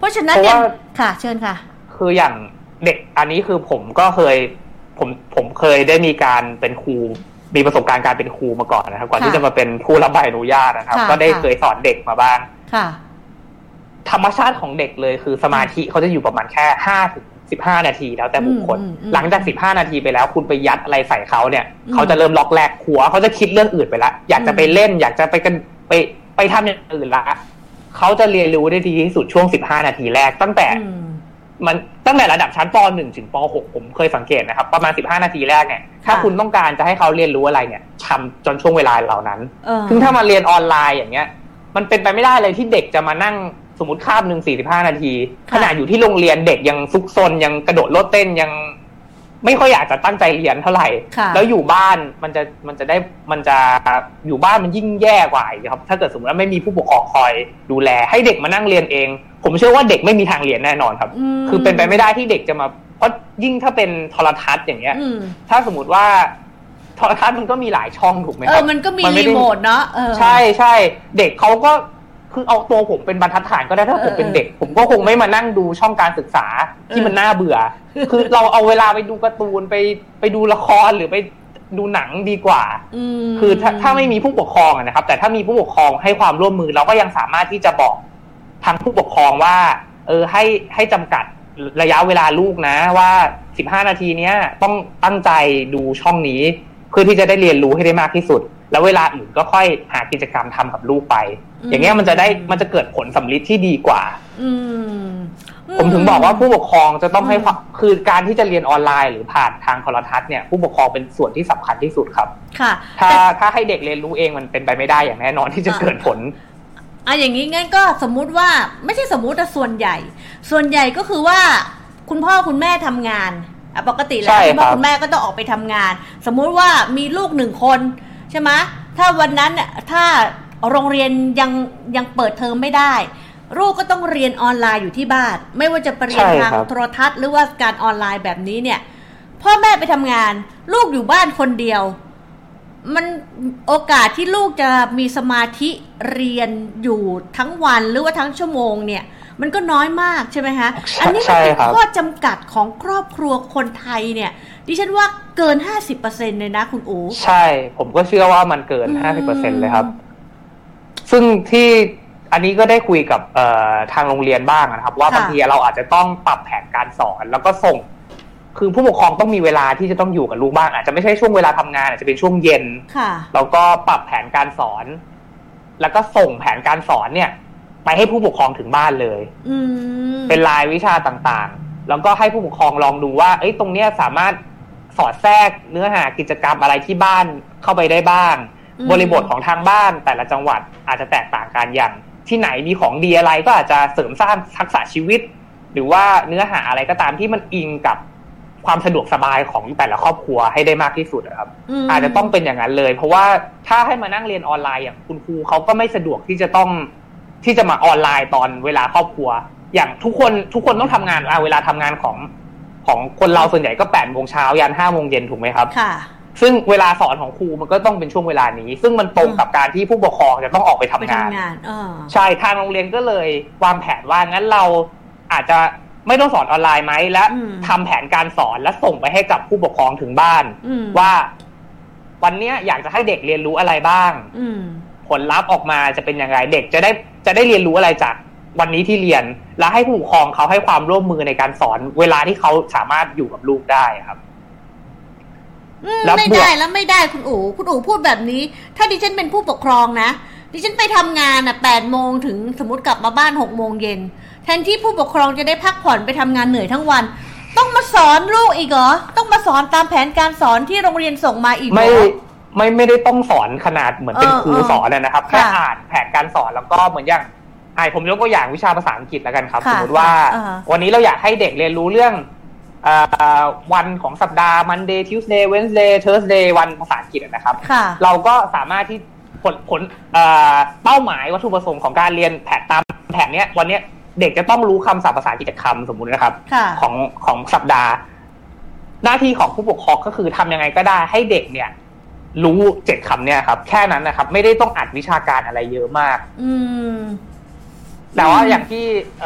ราะฉะนั้นเนี่ยค่ะเชิญค่ะคืออย่างเด็กอันนี้คือผมก็เคยผมเคยได้มีการเป็นครูมีประสบการณ์การเป็นครูมาก่อนนะครับก่อนที่จะมาเป็นผู้รับใบอนุญาตนะครับก็ได้เคยสอนเด็กมาบ้างธรรมชาติของเด็กเลยคือสมาธิเขาจะอยู่ประมาณแค่5-15 นาทีแล้วแต่บุคคลหลังจาก15 นาทีไปแล้วคุณไปยัดอะไรใส่เขาเนี่ยเขาจะเริ่มล็อกแรกหัวเขาจะคิดเรื่องอื่นไปแล้วอยากจะไปเล่นอยากจะไปทำอย่างอื่นละเขาจะเรียนรู้ได้ดีที่สุดช่วง15 นาทีแรกตั้งแต่ระดับชั้นป.1 ถึงป.6 ผมเคยสังเกตนะครับประมาณ15 นาทีแรกเนี่ยถ้าคุณต้องการจะให้เขาเรียนรู้อะไรเนี่ยทำจนช่วงเวลาเหล่านั้นซึ่งถ้ามาเรียนออนไลน์อย่างเงี้ยมันเป็นไปไม่ได้เลยที่เด็กจะมานั่งสมมติคาบนึง45 นาทีขณะอยู่ที่โรงเรียนเด็กยังซุกซนยังกระโดดโลดเต้นยังไม่ค่อยอยากจะตั้งใจเรียนเท่าไหร่แล้วอยู่บ้านมันจะอยู่บ้านมันยิ่งแย่กว่าครับถ้าเกิดสมมติว่าไม่มีผู้ปกครองคอยดูแลให้เด็กมานั่งเรียนเองผมเชื่อว่าเด็กไม่มีทางเรียนแน่นอนครับคือเป็นไปไม่ได้ที่เด็กจะมาเพราะยิ่งถ้าเป็นโทรทัศน์อย่างเงี้ยถ้าสมมติว่าโทรทัศน์มันก็มีหลายช่องถูกไหมครับมันก็มีรีโมทเนาะใช่ใช่เด็กเขาก็คือเอาตัวผมเป็นบรรทัดฐานก็ได้ถ้าผมเป็นเด็กผมก็คงไม่มานั่งดูช่องการศึกษาที่มันน่าเบื่อคือเราเอาเวลาไปดูการ์ตูนไปดูละครหรือไปดูหนังดีกว่าคือถ้าไม่มีผู้ปกครองนะครับแต่ถ้ามีผู้ปกครองให้ความร่วมมือเราก็ยังสามารถที่จะบอกทางผู้ปกครองว่าให้จำกัดระยะเวลาลูกนะว่า15 นาทีเนี้ยต้องตั้งใจดูช่องนี้เพื่อที่จะได้เรียนรู้ให้ได้มากที่สุดแล้วเวลาอื่นก็ค่อยหากิจกรรมทำกับลูกไปอย่างเงี้ยมันจะเกิดผลสำลิดที่ดีกว่าผมถึงบอกว่าผู้ปกครองจะต้องให้คือการที่จะเรียนออนไลน์หรือผ่านทางโทรทัศน์เนี่ยผู้ปกครองเป็นส่วนที่สำคัญที่สุดครับค่ะถ้าให้เด็กเรียนรู้เองมันเป็นไปไม่ได้อย่างแน่นอนที่จะเกิดผลอย่างนี้งั้นก็สมมุติว่าไม่ใช่สมมุติแต่ส่วนใหญ่ก็คือว่าคุณพ่อคุณแม่ทำงานปกติแล้วคุณพ่อคุณแม่ก็ต้องออกไปทำงานสมมุติว่ามีลูก1 คนใช่ไหมถ้าวันนั้นถ้าโรงเรียนยังเปิดเทอมไม่ได้ลูกก็ต้องเรียนออนไลน์อยู่ที่บ้านไม่ว่าจะเรียนทางโทรทัศน์หรือว่าการออนไลน์แบบนี้เนี่ยพ่อแม่ไปทำงานลูกอยู่บ้านคนเดียวมันโอกาสที่ลูกจะมีสมาธิเรียนอยู่ทั้งวันหรือว่าทั้งชั่วโมงเนี่ยมันก็น้อยมากใช่ไหมคะอันนี้มันเป็นข้อจำกัดของครอบครัวคนไทยเนี่ยดิฉันว่าเกิน 50% เลยนะคุณอู๋ใช่ผมก็เชื่อว่ามันเกิน 50% เลยครับซึ่งที่อันนี้ก็ได้คุยกับทางโรงเรียนบ้างนะครับว่าบางทีเราอาจจะต้องปรับแผนการสอนแล้วก็ส่งคือผู้ปกครองต้องมีเวลาที่จะต้องอยู่กับลูกบ้างอาจจะไม่ใช่ช่วงเวลาทำงานอาจจะเป็นช่วงเย็นแล้วก็ปรับแผนการสอนแล้วก็ส่งแผนการสอนเนี่ยไปให้ผู้ปกครองถึงบ้านเลยเป็นรายวิชาต่างๆแล้วก็ให้ผู้ปกครองลองดูว่าตรงเนี้ยสามารถสอดแทรกเนื้อหากิจกรรมอะไรที่บ้านเข้าไปได้บ้างบริบทของทางบ้านแต่ละจังหวัดอาจจะแตกต่างกันอย่างที่ไหนมีของดีอะไรก็อาจจะเสริมสร้างทักษะชีวิตหรือว่าเนื้อหาอะไรก็ตามที่มันอิงกับความสะดวกสบายของแต่ละครอบครัวให้ได้มากที่สุดครับอาจจะต้องเป็นอย่างนั้นเลยเพราะว่าถ้าให้มานั่งเรียนออนไลน์อย่างคุณครูเขาก็ไม่สะดวกที่จะมาออนไลน์ตอนเวลาครอบครัวอย่างทุกคนต้องทำงานเวลาทำงานของคนเราส่วนใหญ่ก็8 โมงเช้ายัน5 โมงเย็นถูกไหมครับค่ะซึ่งเวลาสอนของครูมันก็ต้องเป็นช่วงเวลานี้ซึ่งมันตรงกับการที่ผู้ปกครองจะต้องออกไปทำงานใช่ทางโรงเรียนก็เลยวางแผนว่างั้นเราอาจจะไม่ต้องสอนออนไลน์ไหมและทำแผนการสอนและส่งไปให้กับผู้ปกครองถึงบ้านว่าวันนี้อยากจะให้เด็กเรียนรู้อะไรบ้างผลลัพธ์ออกมาจะเป็นยังไงเด็กจะได้เรียนรู้อะไรจากวันนี้ที่เรียนแล้วให้ผู้ปกครองเขาให้ความร่วมมือในการสอนเวลาที่เขาสามารถอยู่กับลูกได้ครับไม่ได้คุณอู๋พูดแบบนี้ถ้าดิฉันเป็นผู้ปกครองนะดิฉันไปทำงาน8 โมงถึงสมมติกลับมาบ้าน6 โมงเย็นแทนที่ผู้ปกครองจะได้พักผ่อนไปทำงานเหนื่อยทั้งวันต้องมาสอนลูกอีกเหรอต้องมาสอนตามแผนการสอนที่โรงเรียนส่งมาอีกเหรอไม่ได้ต้องสอนขนาดเหมือนเป็นครูสอนนะครับแค่อ่านแผนการสอนแล้วก็เหมือนอย่างผมยกตัวอย่างวิชาภาษาอังกฤษแล้วกันครับสมมติว่าวันนี้เราอยากให้เด็กเรียนรู้เรื่องวันของสัปดาห์ Monday Tuesday Wednesday Thursday วันภาษาอังกฤษนะครับเราก็สามารถที่ผลเป้าหมายวัตถุประสงค์ของการเรียนตามแผนเนี้ยวันนี้เด็กจะต้องรู้คำศัพท์ภาษาอังกฤษ7 คำสมมุตินะครับของสัปดาห์หน้าที่ของผู้ปกครองก็คือทำยังไงก็ได้ให้เด็กเนี่ยรู้7 คำเนี่ยครับแค่นั้นนะครับไม่ได้ต้องอัดวิชาการอะไรเยอะมากแต่ว่าอย่างที่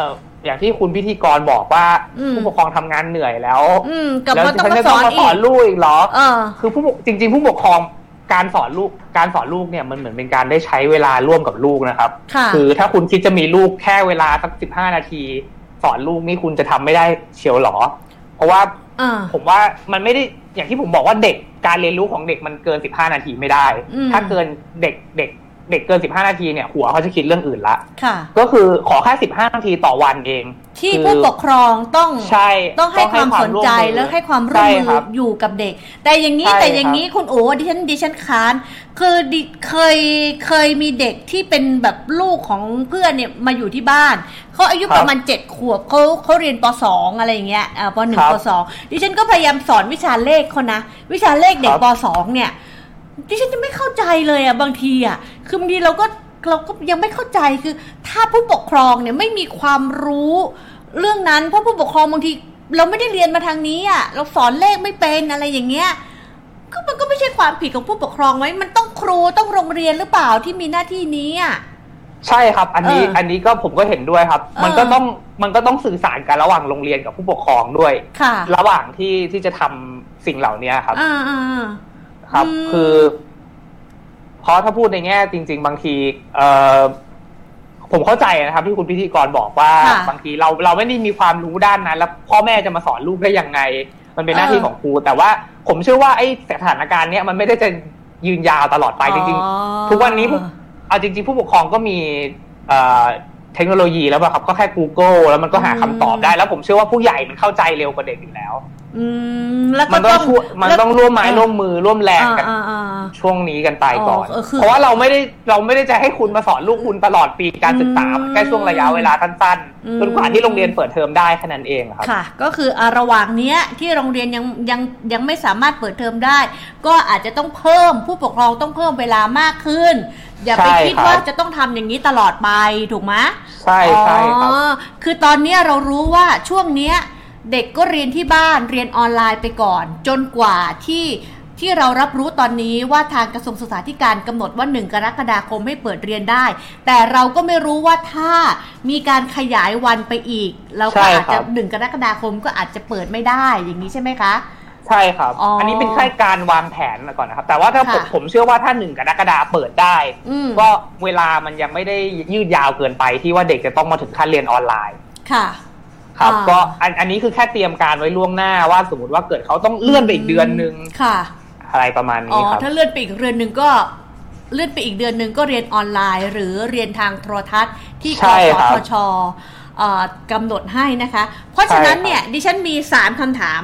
อย่างที่คุณพิธีกรบอกว่าผู้ปกครองทำงานเหนื่อยแล้วแล้วฉันจะต้องมาสอนลูกอีกเหรอคือจริงๆผู้ปกครองการสอนลูกเนี่ยมันเหมือนเป็นการได้ใช้เวลาร่วมกับลูกนะครับคือถ้าคุณคิดจะมีลูกแค่เวลาสัก15 นาทีสอนลูกนี่คุณจะทำไม่ได้เชียวหรอเพราะว่าผมว่ามันไม่ได้อย่างที่ผมบอกว่าเด็กการเรียนรู้ของเด็กมันเกิน15 นาทีไม่ได้ถ้าเกินเด็กเกิน15 นาทีเนี่ยหัวเขาจะคิดเรื่องอื่นละก็คือขอแค่15 นาทีต่อวันเองที่ผู้ปกครองต้องให้ความสนใจและให้ความร่วมมืออยู่กับเด็กแต่อย่างนี้คุณโอ๋ดิฉันค้านคือเคยมีเด็กที่เป็นแบบลูกของเพื่อนเนี่ยมาอยู่ที่บ้านเขาอายุประมาณ7 ขวบเขาเรียนป.2 อะไรอย่างเงี้ยป.1 ป.2 ดิฉันก็พยายามสอนวิชาเลขเขานะวิชาเลขเด็กป.2 เนี่ยดิฉันจะไม่เข้าใจเลยอ่ะบางทีอ่ะคือบางทีเราก็ยังไม่เข้าใจคือถ้าผู้ปกครองเนี่ยไม่มีความรู้เรื่องนั้นเพราะผู้ปกครองบางทีเราไม่ได้เรียนมาทางนี้อ่ะเราสอนเลขไม่เป็นอะไรอย่างเงี้ยก็มันก็ไม่ใช่ความผิดของผู้ปกครองไหมมันต้องครูต้องโรงเรียนหรือเปล่าที่มีหน้าที่นี้อ่ะใช่ครับอันนี้ก็ผมก็เห็นด้วยครับมันก็ต้องสื่อสารกันระหว่างโรงเรียนกับผู้ปกครองด้วยระหว่างที่จะทำสิ่งเหล่านี้ครับครับคือเพราะถ้าพูดในแง่จริงๆบางทีผมเข้าใจนะครับที่คุณพิธีกรบอกว่าบางทีเราไม่ได้มีความรู้ด้านนั้นแล้วพ่อแม่จะมาสอนลูกได้ยังไงมันเป็นหน้าที่ของครูแต่ว่าผมเชื่อว่าไอ้สถานการณ์เนี้ยมันไม่ได้จะยืนยาวตลอดไปจริงๆทุกวันนี้เอาจริงๆผู้ปกครองก็มีเทคโนโลยีแล้วป่ะครับก็แค่ Google แล้วมันก็หาคำตอบได้แล้วผมเชื่อว่าผู้ใหญ่มันเข้าใจเร็วกว่าเด็กอยู่แล้วแล้วมันต้องร่วมไม้ร่วมมือร่วมแรงกันช่วงนี้กันไปก่อนเพราะว่าเราไม่ได้จะให้คุณมาสอนลูกคุณตลอดปีการศึกษาแค่ช่วงระยะเวลาสั้นๆจนกว่าที่โรงเรียนเปิดเทอมได้แค่นั้นเองครับค่ะก็คือระหว่างนี้ที่โรงเรียนยังไม่สามารถเปิดเทอมได้ก็อาจจะต้องเพิ่มผู้ปกครองต้องเพิ่มเวลามากขึ้นอย่าไปคิดว่าจะต้องทำอย่างนี้ตลอดไปถูกไหมใช่ครับคือตอนนี้เรารู้ว่าช่วงนี้เด็กก็เรียนที่บ้านเรียนออนไลน์ไปก่อนจนกว่าที่เรารับรู้ตอนนี้ว่าทางกระทรวงศึกษาธิการกำหนดว่า1 กรกฎาคมให้เปิดเรียนได้แต่เราก็ไม่รู้ว่าถ้ามีการขยายวันไปอีกเราก็อาจจะ1 กรกฎาคมก็อาจจะเปิดไม่ได้อย่างนี้ใช่ไหมคะใช่ครับอันนี้เป็นแค่การวางแผนก่อนนะครับแต่ว่าถ้าผมเชื่อว่าถ้า1 กรกฎาคมเปิดได้ก็เวลามันยังไม่ได้ยืดยาวเกินไปที่ว่าเด็กจะต้องมาถึงขั้นเรียนออนไลน์ค่ะครับก็อันนี้คือแค่เตรียมการไว้ล่วงหน้าว่าสมมติว่าเกิดเขาต้องเลื่อนไปอีกเดือนนึงค่ะอะไรประมาณนี้ครับถ้าเลื่อนไปอีกเดือนนึงก็เลื่อนไปอีกเดือนนึงก็เรียนออนไลน์หรือเรียนทางโทรทัศน์ที่กสทช.กำหนดให้นะคะเพราะฉะนั้นเนี่ยดิฉันมี3 คำถาม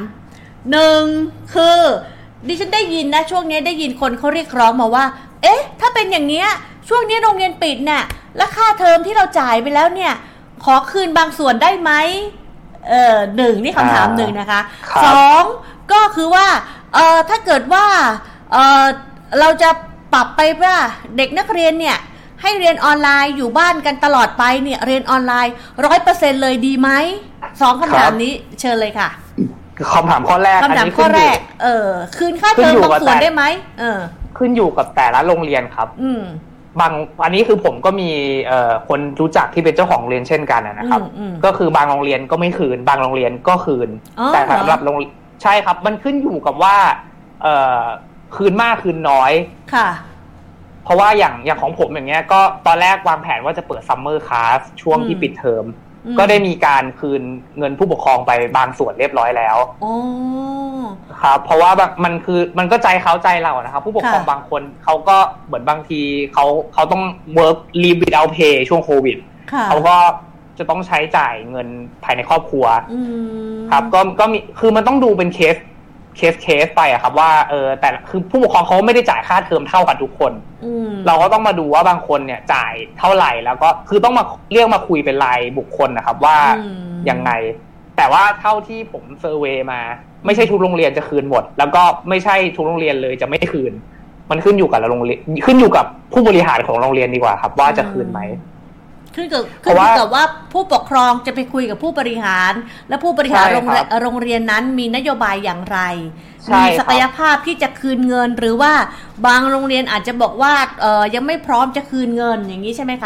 1คือดิฉันได้ยินนะช่วงนี้ได้ยินคนเขาเรียกร้องมาว่าเอ๊ะถ้าเป็นอย่างเนี้ยช่วงนี้โรงเรียนปิดเนี่ยแล้วค่าเทอมที่เราจ่ายไปแล้วเนี่ยขอคืนบางส่วนได้ไหม1นี่คำถาม1นะคะ2ก็คือว่าถ้าเกิดว่าเราจะปรับไปว่าเด็กนักเรียนเนี่ยให้เรียนออนไลน์อยู่บ้านกันตลอดไปเนี่ยเรียนออนไลน์ 100% เลยดีไหม2 คำถามนี้เชิญเลยค่ะคำถามข้อแรกข้อแรกคืนค่าเทอมบางส่วนได้ไหมขึ้นอยู่กับแต่ละโรงเรียนครับอันนี้คือผมก็มีคนรู้จักที่เป็นเจ้าของโรงเรียนเช่นกันนะครับก็คือบางโรงเรียนก็ไม่คืนบางโรงเรียนก็คืนแต่สำหรับใช่ครับมันขึ้นอยู่กับว่าคืนมากคืนน้อยค่ะเพราะว่าอย่างของผมอย่างเงี้ยก็ตอนแรกวางแผนว่าจะเปิดซัมเมอร์คลาสช่วงที่ปิดเทอมก็ได้มีการคืนเงินผู้ปกครองไปบางส่วนเรียบร้อยแล้วครับเพราะว่ามันก็ใจเขาใจเรานะครับผู้ปกครองบางคนเขาก็เหมือนบางทีเขาต้อง work leave without pay ช่วงโควิดเขาก็จะต้องใช้จ่ายเงินภายในครอบครัวครับก็มีคือมันต้องดูเป็นเคสไปอะครับว่าแต่คือผู้ปกครองเขาไม่ได้จ่ายค่าเทอมเท่ากันทุกคนเราก็ต้องมาดูว่าบางคนเนี่ยจ่ายเท่าไหร่แล้วก็คือต้องมาเรียกมาคุยเป็นรายบุคคลนะครับว่ายังไงแต่ว่าเท่าที่ผมเซอร์เวย์มาไม่ใช่ทุกโรงเรียนจะคืนหมดแล้วก็ไม่ใช่ทุกโรงเรียนเลยจะไม่คืนมันขึ้นอยู่กับโรงเรียนขึ้นอยู่กับผู้บริหารของโรงเรียนดีกว่าครับว่าจะคืนไหมขึ้นอยู่กับว่าผู้ปกครองจะไปคุยกับผู้บริหารและผู้บริหารโรงเรียนนั้นมีนโยบายอย่างไรมีศักยภาพที่จะคืนเงินหรือว่าบางโรงเรียนอาจจะบอกว่ายังไม่พร้อมจะคืนเงินอย่างนี้ใช่ไหมคะ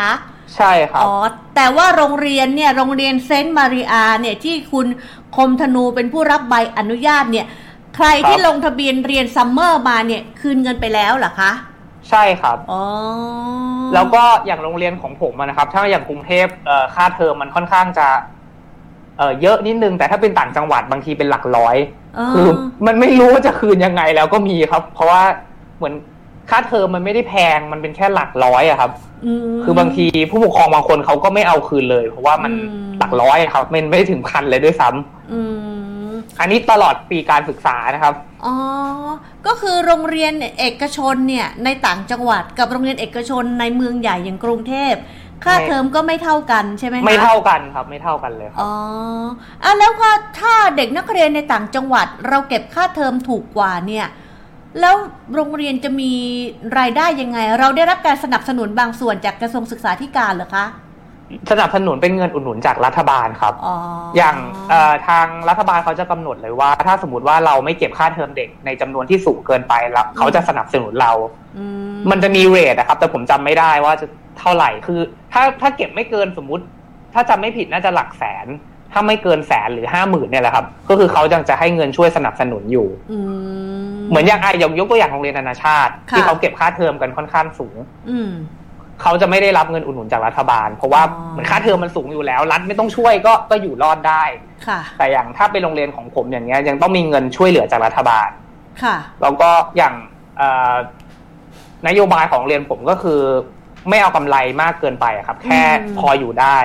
ใช่ครับอ๋อแต่ว่าโรงเรียนเนี่ยโรงเรียนเซนต์มาริอาเนี่ยที่คุณคมธนูเป็นผู้รับใบอนุญาตเนี่ยใครที่ลงทะเบียนเรียนซัมเมอร์มาเนี่ยคืนเงินไปแล้วเหรอคะใช่ครับอ๋อแล้วก็อย่างโรงเรียนของผมนะครับถ้าอย่างกรุงเทพค่าเทอมมันค่อนข้างจะเยอะนิดนึงแต่ถ้าเป็นต่างจังหวัดบางทีเป็นหลักร้อยคือมันไม่รู้ว่าจะคืนยังไงแล้วก็มีครับเพราะว่าเหมือนค่าเทอมมันไม่ได้แพงมันเป็นแค่หลักร้อยอะครับคือบางทีผู้ปกครองบางคนเขาก็ไม่เอาคืนเลยเพราะว่ามันหลักร้อยครับมันไม่ถึงพันเลยด้วยซ้ำอันนี้ตลอดปีการศึกษานะครับอ๋อก็คือโรงเรียนเอกชนเนี่ยในต่างจังหวัดกับโรงเรียนเอกชนในเมืองใหญ่อย่างกรุงเทพค่าเทอมก็ไม่เท่ากันใช่ไหมคะไม่เท่ากันครับไม่เท่ากันเลยครับอ๋อแล้วก็ถ้าเด็กนักเรียนในต่างจังหวัดเราเก็บค่าเทอมถูกกว่าเนี่ยแล้วโรงเรียนจะมีรายได้ยังไงเราได้รับการสนับสนุนบางส่วนจากกระทรวงศึกษาธิการเหรอคะสนับสนุนเป็นเงินอุดหนุนจากรัฐบาลครับอย่างทางรัฐบาลเขาจะกำหนดเลยว่าถ้าสมมติว่าเราไม่เก็บค่าเทอมเด็กในจำนวนที่สูงเกินไปแล้วเขาจะสนับสนุนเรามันจะมีเรทนะครับแต่ผมจำไม่ได้ว่าจะเท่าไหร่คือถ้าเก็บไม่เกินสมมุติถ้าจำไม่ผิดน่าจะหลักแสนถ้าไม่เกินแสนหรือ50,000เนี่ยแหละครับก็คือเขาจะให้เงินช่วยสนับสนุนอยู่เหมือนอย่างยกตัวอย่างโรงเรียนนานาชาติที่เขาเก็บค่าเทอมกันค่อนข้างสูงเขาจะไม่ได้รับเงินอุดหนุนจากรัฐบาลเพราะว่าเหมือนค่าเทอมมันสูงอยู่แล้วรัฐไม่ต้องช่วยก็อยู่รอดได้แต่อย่างถ้าเป็นโรงเรียนของผมอย่างเงี้ยยังต้องมีเงินช่วยเหลือจากรัฐบาลแล้วก็อย่างนโยบายของโรงเรียนผมก็คือไม่เอากำไรมากเกินไปครับแค่พออยู่ได้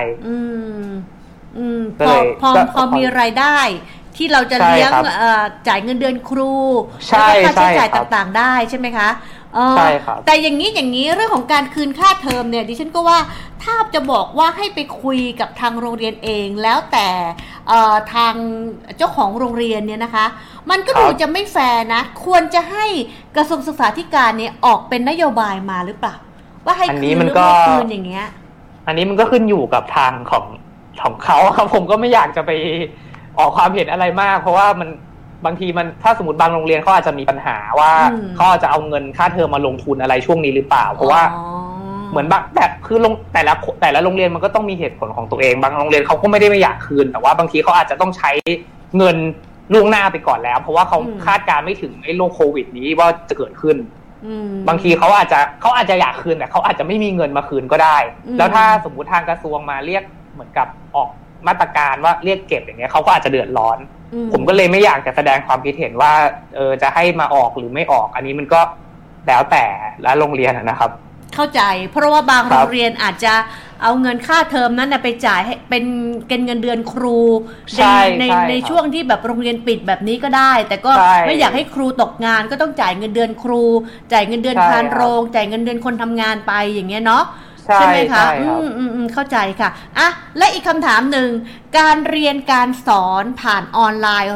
พอมีรายได้ที่เราจะเลี้ยงจ่ายเงินเดือนครูแล้วก็ค่าใช้จ่ายต่างๆได้ใช่ไหมคะใช่ครับแต่อย่างนี้เรื่องของการคืนค่าเทอมเนี่ยดิฉันก็ว่าถ้าจะบอกว่าให้ไปคุยกับทางโรงเรียนเองแล้วแต่ทางเจ้าของโรงเรียนเนี่ยนะคะมันก็ดูจะไม่แฟร์นะควรจะให้กระทรวงศึกษาธิการเนี่ยออกเป็นนโยบายมาหรือเปล่าว่าให้คืนหรือไม่คืนอย่างเงี้ยอันนี้มันก็ขึ้นอยู่กับทางของเขาครับผมก็ไม่อยากจะไปออกความเห็นอะไรมากเพราะว่ามันบางทีมันถ้าสมมติบางโรงเรียนเขาอาจจะมีปัญหาว่าเขาจะเอาเงินค่าเทอมมาลงทุนอะไรช่วงนี้หรือเปล่าเพราะว่าเหมือนแบบคือแต่ละโรงเรียนมันก็ต้องมีเหตุผลของตัวเองบางโรงเรียนเขาก็ไม่ได้ไม่อยากคืนแต่ว่าบางทีเขาอาจจะต้องใช้เงินล่วงหน้าไปก่อนแล้วเพราะว่าเขาคาดการไม่ถึงไอ้โรคโควิดนี้ว่าจะเกิดขึ้นบางทีเขาอาจจะอยากคืนแต่เขาอาจจะไม่มีเงินมาคืนก็ได้แล้วถ้าสมมุติทางกระทรวงมาเรียกเหมือนกับออกมาตรการว่าเรียกเก็บอย่างเงี้ยเขาก็อาจจะเดือดร้อนผมก็เลยไม่อยากจะแสดงความคิดเห็นว่าจะให้มาออกหรือไม่ออกอันนี้มันก็แล้วแต่ละโรงเรียนนะครับเข้าใจเพราะว่าบางโรงเรียนอาจจะเอาเงินค่าเทอมนั้นไปจ่ายให้เป็นเงินเดือนครูในช่วงที่แบบโรงเรียนปิดแบบนี้ก็ได้แต่ก็ไม่อยากให้ครูตกงานก็ต้องจ่ายเงินเดือนครูจ่ายเงินเดือนพานโรงจ่ายเงินเดือนคนทำงานไปอย่างเงี้ยเนาะใช่ไหมคะเข้าใจค่ะอ่ะและอีกคำถามหนึ่งการเรียนการสอนผ่านออนไลน์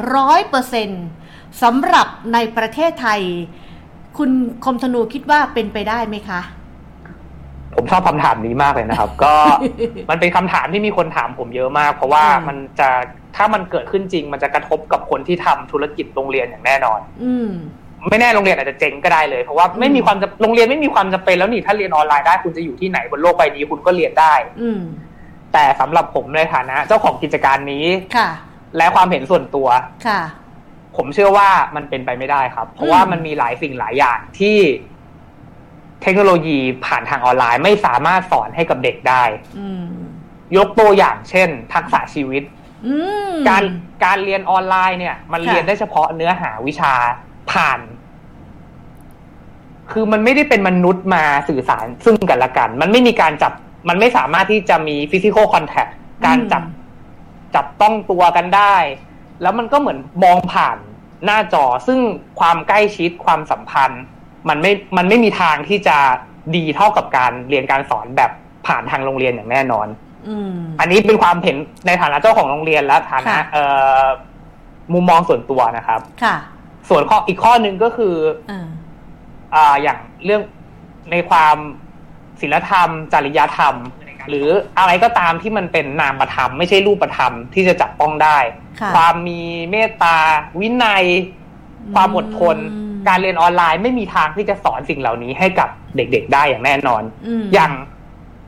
100% สำหรับในประเทศไทยคุณคมธนูคิดว่าเป็นไปได้ไหมคะผมชอบคำถามนี้มากเลยนะครับ ก็มันเป็นคำถามที่มีคนถามผมเยอะมากเพราะว่ามันจะถ้ามันเกิดขึ้นจริงมันจะกระทบกับคนที่ทำธุรกิจโรงเรียนอย่างแน่นอนไม่แน่โรงเรียนอาจจะเจ๊งก็ได้เลยเพราะว่าไม่มีความโรงเรียนไม่มีความจำเป็นแล้วนี่ถ้าเรียนออนไลน์ได้คุณจะอยู่ที่ไหนบนโลกใบนี้คุณก็เรียนได้แต่สำหรับผมในฐานะเจ้าของกิจการนี้และความเห็นส่วนตัวผมเชื่อว่ามันเป็นไปไม่ได้ครับเพราะว่ามันมีหลายสิ่งหลายอย่างที่เทคโนโลยีผ่านทางออนไลน์ไม่สามารถสอนให้กับเด็กได้ยกตัวอย่างเช่นทักษะชีวิตการเรียนออนไลน์เนี่ยมันเรียนได้เฉพาะเนื้อหาวิชาผ่านคือมันไม่ได้เป็นมนุษย์มาสื่อสารซึ่งกันและกันมันไม่มีการจับมันไม่สามารถที่จะมี physical contact การจับต้องตัวกันได้แล้วมันก็เหมือนมองผ่านหน้าจอซึ่งความใกล้ชิดความสัมพันธ์มันไม่มีทางที่จะดีเท่ากับการเรียนการสอนแบบผ่านทางโรงเรียนอย่างแน่นอนอันนี้เป็นความเห็นในฐานะเจ้าของโรงเรียนและฐานะมุมมองส่วนตัวนะครับส่วนอีกข้อนึงก็คืออย่างเรื่องในความศีลธรรมจริยธรรมหรืออะไรก็ตามที่มันเป็นนามธรรมไม่ใช่รูปธรรมที่จะจับต้องได้ความมีเมตตาวินัยความอดทนการเรียนออนไลน์ไม่มีทางที่จะสอนสิ่งเหล่านี้ให้กับเด็กๆได้อย่างแน่นอนอย่าง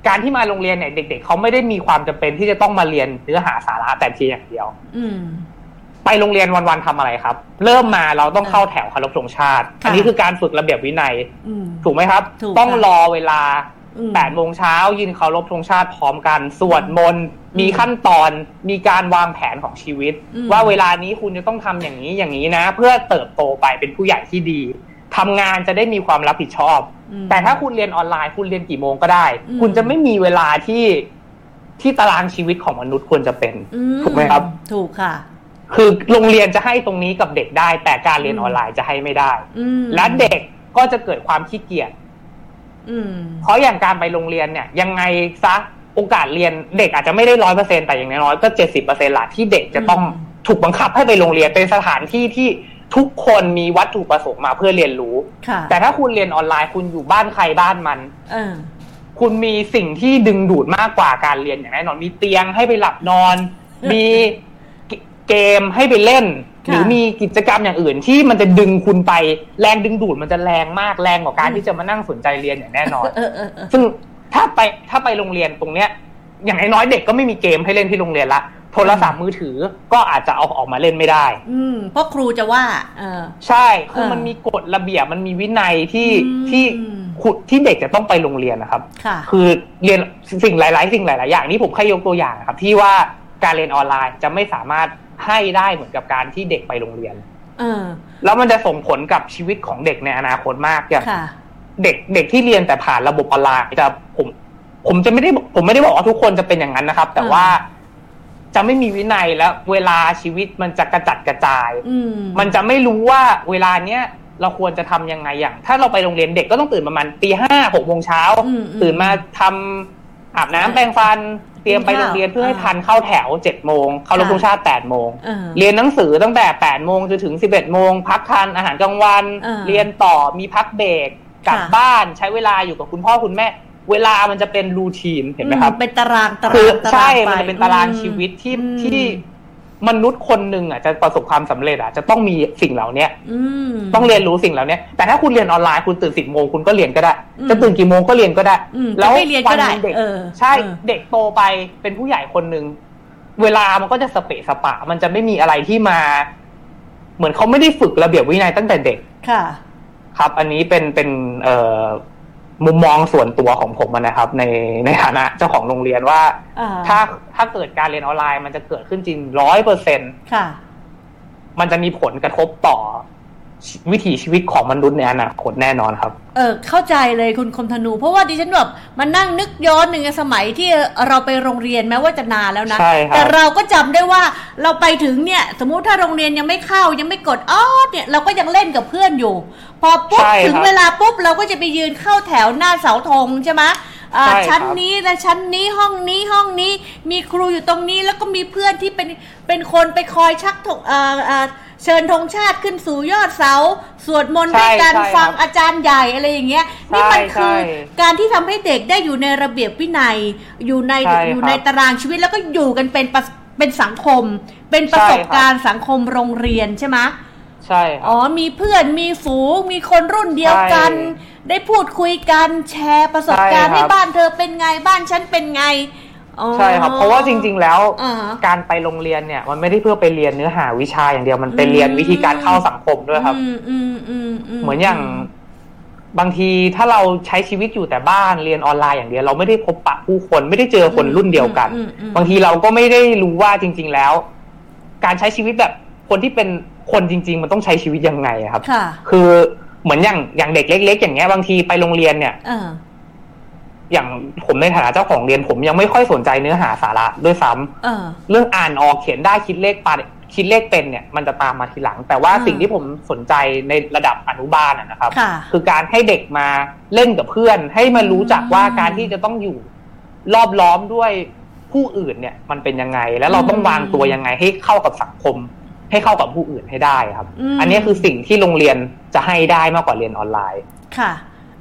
การที่มาโรงเรียนเนี่ยเด็กๆเขาไม่ได้มีความจำเป็นที่จะต้องมาเรียนเนื้อหาสาระแต่เพียงอย่างเดียวไปโรงเรียนวันๆทำอะไรครับเริ่มมาเราต้องเข้าแถวเคารพธงชาติอันนี้คือการฝึกระเบียบวินัยถูกไหมครับต้องรอเวลา8 โมงเช้ายืนเคารพธงชาติพร้อมกันสวดมนต์มีขั้นตอนมีการวางแผนของชีวิตว่าเวลานี้คุณจะต้องทำอย่างนี้อย่างนี้นะเพื่อเติบโตไปเป็นผู้ใหญ่ที่ดีทำงานจะได้มีความรับผิดชอบแต่ถ้าคุณเรียนออนไลน์คุณเรียนกี่โมงก็ได้คุณจะไม่มีเวลาที่ตารางชีวิตของมนุษย์ควรจะเป็นถูกไหมครับถูกค่ะคือโรงเรียนจะให้ตรงนี้กับเด็กได้แต่การเรียนออนไลน์จะให้ไม่ได้และเด็กก็จะเกิดความขี้เกียจเพราะอย่างการไปโรงเรียนเนี่ยยังไงซะโอกาสเรียนเด็กอาจจะไม่ได้100%แต่อย่างน้อยก็70%ละที่เด็กจะต้องถูกบังคับให้ไปโรงเรียนเป็นสถานที่ที่ทุกคนมีวัตถุประสงค์มาเพื่อเรียนรู้แต่ถ้าคุณเรียนออนไลน์คุณอยู่บ้านใครบ้านมันคุณมีสิ่งที่ดึงดูดมากกว่าการเรียนอย่างแน่นอนมีเตียงให้ไปหลับนอนมีเกมให้ไปเล่นหรือมีกิจกรรมอย่างอื่นที่มันจะดึงคุณไปแรงดึงดูดมันจะแรงมากแรงกว่าการที่จะมานั่งสนใจเรียนอย่างแน่นอนซึ่งถ้าไปโรงเรียนตรงเนี้ยอย่างน้อยเด็กก็ไม่มีเกมให้เล่นที่โรงเรียนละโทรศัพท์มือถือก็อาจจะเอาออกมาเล่นไม่ได้เพราะครูจะว่าใช่คือมันมีกฎระเบียบมันมีวินัยที่เด็กจะต้องไปโรงเรียนนะครับคือเรียนสิ่งหลายๆสิ่งหลายๆอย่างนี้ผมแค่ยกตัวอย่างครับที่ว่าการเรียนออนไลน์จะไม่สามารถให้ได้เหมือนกับการที่เด็กไปโรงเรียนแล้วมันจะส่งผลกับชีวิตของเด็กในอนาคตมากอย่างเด็กที่เรียนแต่ผ่านระบบออนไลน์จะผมไม่ได้บอกว่าทุกคนจะเป็นอย่างนั้นนะครับแต่ว่าจะไม่มีวินัยแล้วเวลาชีวิตมันจะกระจัดกระจายมันจะไม่รู้ว่าเวลาเนี้ยเราควรจะทำยังไงอย่างถ้าเราไปโรงเรียนเด็กก็ต้องตื่นประมาณ5:00 6 โมงเช้าตื่นมาทำอาบน้ำแปรงฟันเตรียมไปโรงเรียนเพื่อให้ทันเข้าแถว7 โมงเคารพธงชาติ8 โมงเรียนหนังสือตั้งแต่8 โมงจนถึง11 โมงพักทานอาหารกลางวันเรียนต่อมีพักเบรกกลับบ้านใช้เวลาอยู่กับคุณพ่อคุณแม่เวลามันจะเป็นรูทีนเห็นไหมครับเป็นตารางคือใช่มันจะเป็นตารางชีวิตที่มนุษย์คนหนึ่งอ่ะจะประสบความสำเร็จอ่ะจะต้องมีสิ่งเหล่านี้ต้องเรียนรู้สิ่งเหล่านี้แต่ถ้าคุณเรียนออนไลน์คุณตื่น10 โมงคุณก็เรียนก็ได้จะตื่นกี่โมงก็เรียนก็ได้แล้ววันนึงเด็กใช่เด็กโตไปเป็นผู้ใหญ่คนหนึ่งเวลามันก็จะสเปะสปะมันจะไม่มีอะไรที่มาเหมือนเขาไม่ได้ฝึกระเบียบวินัยตั้งแต่เด็กค่ะครับอันนี้เป็นมุมมองส่วนตัวของผมนะครับในฐานะเจ้าของโรงเรียนว่าถ้าเกิดการเรียนออนไลน์มันจะเกิดขึ้นจริง 100% ค่ะมันจะมีผลกระทบต่อวิถีชีวิตของมนุษย์ในอนาคตแน่นอนครับเข้าใจเลยคุณคมธนูเพราะว่าดิฉันแบบมันนั่งนึกย้อนหนึ่งสมัยที่เราไปโรงเรียนแม้ว่าจะนานแล้วนะแต่เราก็จำได้ว่าเราไปถึงเนี่ยสมมุติถ้าโรงเรียนยังไม่เข้ายังไม่กดเนี่ยเราก็ยังเล่นกับเพื่อนอยู่พอปุ๊บถึงเวลาปุ๊บเราก็จะไปยืนเข้าแถวหน้าเสาธงใช่ไหมชั้นนี้และชั้นนี้ห้องนี้มีครูอยู่ตรงนี้แล้วก็มีเพื่อนที่เป็นคนไปคอยชักธงเชิญธงชาติขึ้นสู่ยอดเสาสวดมนต์ด้วยการฟังอาจารย์ใหญ่อะไรอย่างเงี้ยนี่มันคือการที่ทำให้เด็กได้อยู่ในระเบียบวินัยอยู่ในตารางชีวิตแล้วก็อยู่กันเป็นสังคมเป็นประสบการณ์สังคมโรงเรียนใช่ไหมใช่มีเพื่อนมีฝูงมีคนรุ่นเดียวกันได้พูดคุยกันแชร์ประสบการณ์ให้บ้านเธอเป็นไงบ้านฉันเป็นไงใช่ครับเพราะว่าจริงๆแล้วการไปโรงเรียนเนี่ยมันไม่ได้เพื่อไปเรียนเนื้อหาวิชาอย่างเดียวมันไปเรียนวิธีการเข้าสังคมด้วยครับเหมือนอย่างบางทีถ้าเราใช้ชีวิตอยู่แต่บ้านเรียนออนไลน์อย่างเดียวเราไม่ได้พบปะผู้คนไม่ได้เจอคนรุ่นเดียวกันบางทีเราก็ไม่ได้รู้ว่าจริงๆแล้วการใช้ชีวิตแบบคนที่เป็นคนจริงๆมันต้องใช้ชีวิตยังไงครับคือเหมือนอย่างเด็กเล็กๆอย่างเงี้ยบางทีไปโรงเรียนเนี่ยอย่างผมในฐานะเจ้าของเรียนผมยังไม่ค่อยสนใจเนื้อหาสาระด้วยซ้ำเรื่องอ่านออกเขียนได้คิดเลขเป็นเนี่ยมันจะตามมาทีหลังแต่ว่าสิ่งที่ผมสนใจในระดับอนุบาลนะครับคือการให้เด็กมาเล่นกับเพื่อนให้มารู้จักว่าการที่จะต้องอยู่รอบล้อมด้วยผู้อื่นเนี่ยมันเป็นยังไงแล้วเราต้องวางตัวยังไงให้เข้ากับสังคมให้เข้ากับผู้อื่นให้ได้ครับอันนี้คือสิ่งที่โรงเรียนจะให้ได้มากกว่าเรียนออนไลน์ค่ะ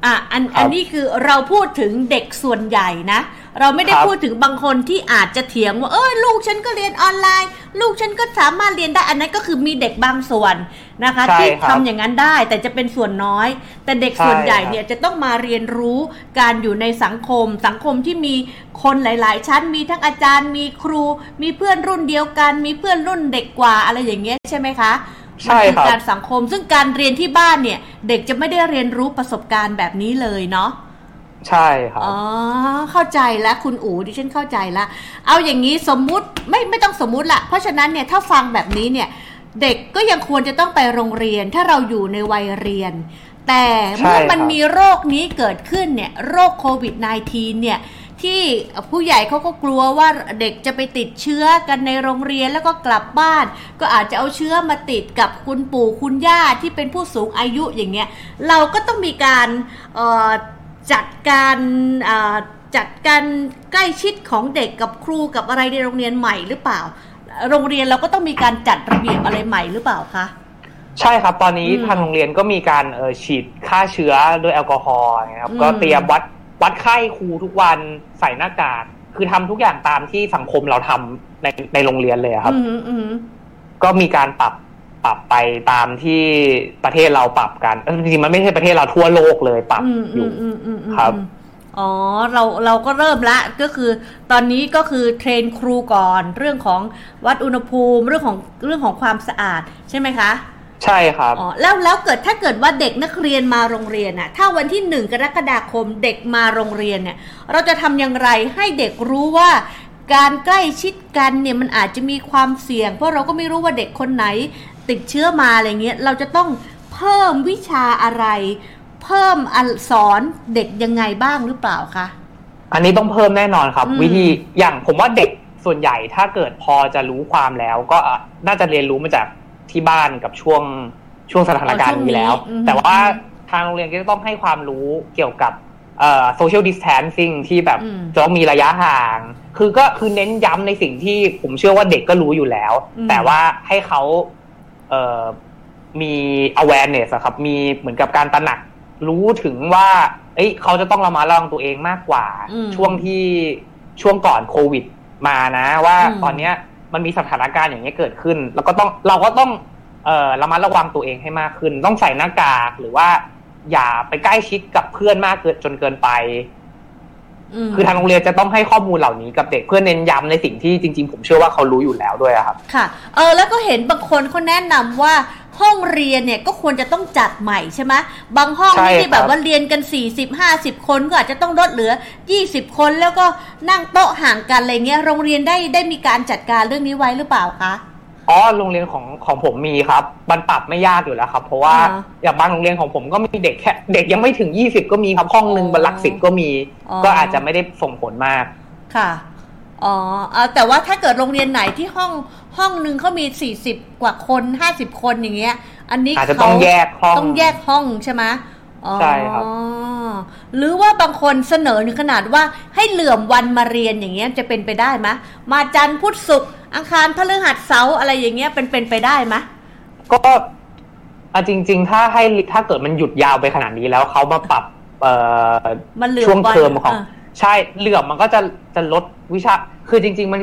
อันนี้คือเราพูดถึงเด็กส่วนใหญ่นะเราไม่ได้พูดถึงบางคนที่อาจจะเถียงว่าลูกฉันก็เรียนออนไลน์ลูกฉันก็สามารถเรียนได้อันนั้นก็คือมีเด็กบางส่วนนะคะที่ทำอย่างนั้นได้แต่จะเป็นส่วนน้อยแต่เด็กส่วนใหญ่เนี่ยจะต้องมาเรียนรู้การอยู่ในสังคมที่มีคนหลายๆชั้นมีทั้งอาจารย์มีครูมีเพื่อนรุ่นเดียวกันมีเพื่อนรุ่นเด็กกว่าอะไรอย่างเงี้ยใช่ไหมคะมันคือการสังคมซึ่งการเรียนที่บ้านเนี่ยเด็กจะไม่ได้เรียนรู้ประสบการณ์แบบนี้เลยเนาะใช่ครับเข้าใจแล้วคุณอู๋ดิฉันเข้าใจแล้วเอาอย่างนี้สมมุติไม่ต้องสมมุติละเพราะฉะนั้นเนี่ยถ้าฟังแบบนี้เนี่ยเด็กก็ยังควรจะต้องไปโรงเรียนถ้าเราอยู่ในวัยเรียนแต่เมื่อมันมีโรคนี้เกิดขึ้นเนี่ยโรคโควิด -19 เนี่ยที่ผู้ใหญ่เขาก็กลัวว่าเด็กจะไปติดเชื้อกันในโรงเรียนแล้วก็กลับบ้านก็อาจจะเอาเชื้อมาติดกับคุณปู่คุณย่าที่เป็นผู้สูงอายุอย่างเงี้ยเราก็ต้องมีการจัดการใกล้ชิดของเด็กกับครูกับอะไรในโรงเรียนใหม่หรือเปล่าโรงเรียนเราก็ต้องมีการจัดระเบียบอะไรใหม่หรือเปล่าคะใช่ครับตอนนี้ทางโรงเรียนก็มีการฉีดฆ่าเชื้อด้วยแอลกอฮอล์นะครับก็เตรียมวัดไข้ครูทุกวันใส่หน้ากากคือทำทุกอย่างตามที่สังคมเราทำในโรงเรียนเลยครับก็มีการปรับไปตามที่ประเทศเราปรับกันจริงๆมันไม่ใช่ประเทศเราทั่วโลกเลยปรับอยู่ครับเราก็เริ่มละก็คือตอนนี้ก็คือเทรนครูก่อนเรื่องของวัดอุณหภูมิเรื่องของความสะอาดใช่ไหมคะใช่ครับแล้วถ้าเกิดว่าเด็กนักเรียนมาโรงเรียนน่ะถ้าวันที่1กรกฎาคมเด็กมาโรงเรียนเนี่ยเราจะทำอย่างไรให้เด็กรู้ว่าการใกล้ชิดกันเนี่ยมันอาจจะมีความเสี่ยงเพราะเราก็ไม่รู้ว่าเด็กคนไหนติดเชื้อมาอะไรเงี้ยเราจะต้องเพิ่มวิชาอะไรเพิ่มสอนเด็กยังไงบ้างหรือเปล่าคะอันนี้ต้องเพิ่มแน่นอนครับวิธีอย่างผมว่าเด็กส่วนใหญ่ถ้าเกิดพอจะรู้ความแล้วก็น่าจะเรียนรู้มาจากที่บ้านกับช่วงสถานการณ์นี้แล้วแต่ว่าทางโรงเรียนก็ต้องให้ความรู้เกี่ยวกับsocial distancing ที่แบบจะต้องมีระยะห่างคือเน้นย้ำในสิ่งที่ผมเชื่อว่าเด็กก็รู้อยู่แล้วแต่ว่าให้เขามี awareness ครับมีเหมือนกับการตระหนักรู้ถึงว่าเขาจะต้องระมัดระวังตัวเองมากกว่าช่วงก่อนโควิดมานะว่าตอนเนี้ยมันมีสถานการณ์อย่างนี้เกิดขึ้นแล้วก็เราก็ต้องระมัดระวังตัวเองให้มากขึ้นต้องใส่หน้ากากหรือว่าอย่าไปใกล้ชิดกับเพื่อนมากจนเกินไปคือทางโรงเรียนจะต้องให้ข้อมูลเหล่านี้กับเด็กเพื่อเน้นย้ำในสิ่งที่จริงๆผมเชื่อว่าเขารู้อยู่แล้วด้วยครับค่ะแล้วก็เห็นบางคนเขาแนะนำว่าห้องเรียนเนี่ยก็ควรจะต้องจัดใหม่ใช่ไหมบางห้องที่แบบว่าเรียนกัน40-50 คนก็อาจจะต้องลดเหลือ20 คนแล้วก็นั่งโต๊ะห่างกันอะไรเงี้ยโรงเรียนได้มีการจัดการเรื่องนี้ไว้หรือเปล่าคะโรงเรียนของผมมีครับมันปรับไม่ยากอยู่แล้วครับเพราะว่าอย่างบางโรงเรียนของผมก็มีเด็กยังไม่ถึง20ก็มีครับห้องนึงบรรลัก10ก็มีก็อาจจะไม่ได้ส่งผลมากค่ะแต่ว่าถ้าเกิดโรงเรียนไหนที่ห้องนึงเขามี40กว่าคน50คนอย่างเงี้ยอันนี้อาจจะต้องแยกห้องใช่ไหมใช่ครับหรือว่าบางคนเสนอถึงขนาดว่าให้เหลื่อมวันมาเรียนอย่างเงี้ยจะเป็นไปได้ไหมมาจันทร์พุธศุกร์อังคารพฤหัสเสาร์อะไรอย่างเงี้ยเป็นไปได้ไหมก็จริงๆถ้าเกิดมันหยุดยาวไปขนาดนี้แล้วเขามาปรับช่วงเทอมของใช่เหลื่อมมันก็จะลดวิชาคือจริงๆมัน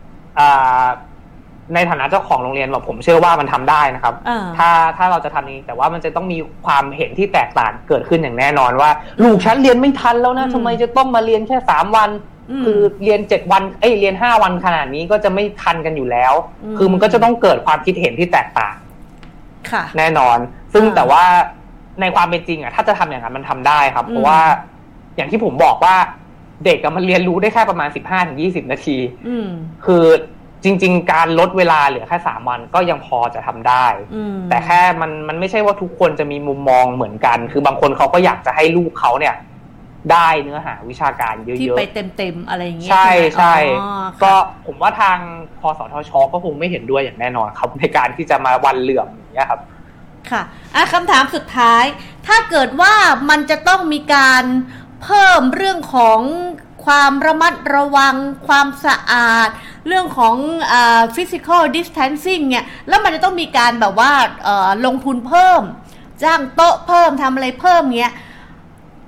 ในฐานะเจ้าของโรงเรียนผมเชื่อว่ามันทำได้นะครับถ้าเราจะทำนี้แต่ว่ามันจะต้องมีความเห็นที่แตกต่างเกิดขึ้นอย่างแน่นอนว่าลูกฉันเรียนไม่ทันแล้วนะทำไมจะต้องมาเรียนแค่3 วันคือเรียน7 วันเรียน5 วันขนาดนี้ก็จะไม่ทันกันอยู่แล้วคือมันก็จะต้องเกิดความคิดเห็นที่แตกต่างแน่นอนซึ่งแต่ว่าในความเป็นจริงถ้าจะทำอย่างนั้นมันทำได้ครับเพราะว่าอย่างที่ผมบอกว่าเด็กมันเรียนรู้ได้แค่ประมาณ 15-20 นาทีคือจริงๆการลดเวลาเหลือแค่3 วันก็ยังพอจะทำได้แต่แค่มันไม่ใช่ว่าทุกคนจะมีมุมมองเหมือนกันคือบางคนเขาก็อยากจะให้ลูกเขาเนี่ยได้เนื้อหาวิชาการเยอะๆที่ไปเต็มๆอะไรอย่างเงี้ยใช่ก็ผมว่าทางคสทช.ก็คงไม่เห็นด้วยอย่างแน่นอนครับในการที่จะมาวันเหลื่อมอย่างเงี้ยครับค่ะคำถามสุดท้ายถ้าเกิดว่ามันจะต้องมีการเพิ่มเรื่องของความระมัดระวังความสะอาดเรื่องของphysical distancing เนี่ยแล้วมันจะต้องมีการแบบว่าลงทุนเพิ่มจ้างโต๊ะเพิ่มทำอะไรเพิ่มเงี้ย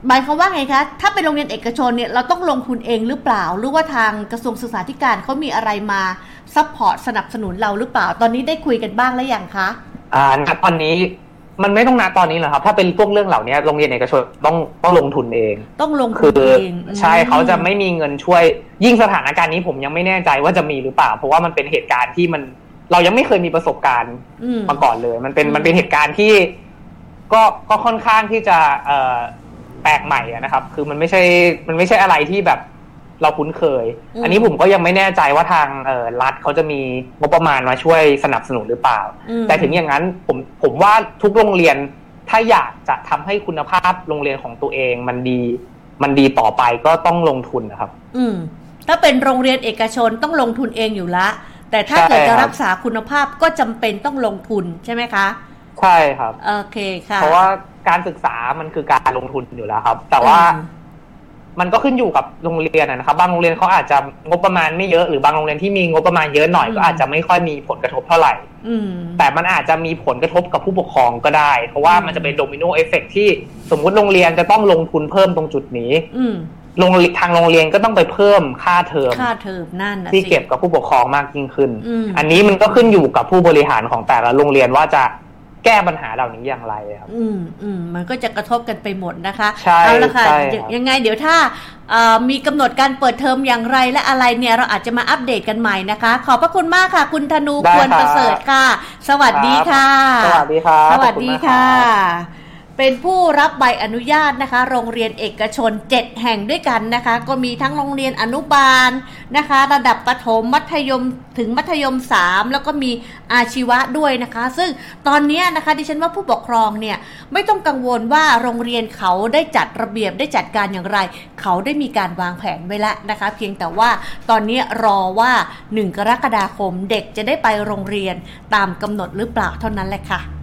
หมายความว่าไงคะถ้าเป็นโรงเรียนเอกชนเนี่ยเราต้องลงทุนเองหรือเปล่าหรือว่าทางกระทรวงศึกษาธิการเขามีอะไรมาซัพพอร์ตสนับสนุนเราหรือเปล่าตอนนี้ได้คุยกันบ้างแล้วยังคะณตอนนี้มันไม่ต้องตอนนี้หรอกครับถ้าเป็นพวกเรื่องเหล่านี้โรงเรียนเอกชนต้องลงทุนเองต้องลงทุนเองใช่เขาจะไม่มีเงินช่วยยิ่งสถานการณ์นี้ผมยังไม่แน่ใจว่าจะมีหรือเปล่าเพราะว่ามันเป็นเหตุการณ์ที่เรายังไม่เคยมีประสบการณ์มาก่อนเลยมันเป็นเหตุการณ์ที่ก็ค่อนข้างที่จะแปลกใหม่นะครับคือมันไม่ใช่อะไรที่แบบเราคุ้นเคยอันนี้ผมก็ยังไม่แน่ใจว่าทางรัฐเขาจะมีงบประมาณมาช่วยสนับสนุนหรือเปล่าแต่ถึงอย่างนั้นผมว่าทุกโรงเรียนถ้าอยากจะทำให้คุณภาพโรงเรียนของตัวเองมันดีต่อไปก็ต้องลงทุนนะครับถ้าเป็นโรงเรียนเอกชนต้องลงทุนเองอยู่ละแต่ถ้าเกิดจะรักษาคุณภาพก็จำเป็นต้องลงทุนใช่ไหมคะใช่ครับโอเคค่ะเพราะว่าการศึกษามันคือการลงทุนอยู่แล้วครับแต่ว่ามันก็ขึ้นอยู่กับโรงเรียนนะครับบางโรงเรียนเขาอาจจะงบประมาณไม่เยอะหรือบางโรงเรียนที่มีงบประมาณเยอะหน่อยก็อาจจะไม่ค่อยมีผลกระทบเท่าไหร่แต่มันอาจจะมีผลกระทบกับผู้ปกครองก็ได้เพราะว่ามันจะเป็นโดมิโนเอฟเฟกต์ที่สมมุติโรงเรียนจะต้องลงทุนเพิ่มตรงจุดนี้ทางโรงเรียนก็ต้องไปเพิ่มค่าเทอมนั่นที่เก็บกับผู้ปกครองมากยิ่งขึ้นอันนี้มันก็ขึ้นอยู่กับผู้บริหารของแต่ละโรงเรียนว่าจะแก้ปัญหาเหล่านี้อย่างไรครับมันก็จะกระทบกันไปหมดนะคะเอาละค่ะยังไงเดี๋ยวถ้ามีกำหนดการเปิดเทอมอย่างไรและอะไรเนี่ยเราอาจจะมาอัปเดตกันใหม่นะคะขอบพระคุณมากค่ะคุณธนูควรประเสริฐค่ะสวัสดีค่ะสวัสดีค่ะสวัสดีค่ะเป็นผู้รับใบอนุญาตนะคะโรงเรียนเอกชน7แห่งด้วยกันนะคะก็มีทั้งโรงเรียนอนุบาลนะคะระดับประถมมัธยมถึงมัธยม3แล้วก็มีอาชีวะด้วยนะคะซึ่งตอนนี้นะคะดิฉันว่าผู้ปกครองเนี่ยไม่ต้องกังวลว่าโรงเรียนเขาได้จัดระเบียบได้จัดการอย่างไรเขาได้มีการวางแผนไว้แล้วนะคะเพียงแต่ว่าตอนนี้รอว่า1 กรกฎาคมเด็กจะได้ไปโรงเรียนตามกำหนดหรือเปล่าเท่านั้นแหละค่ะ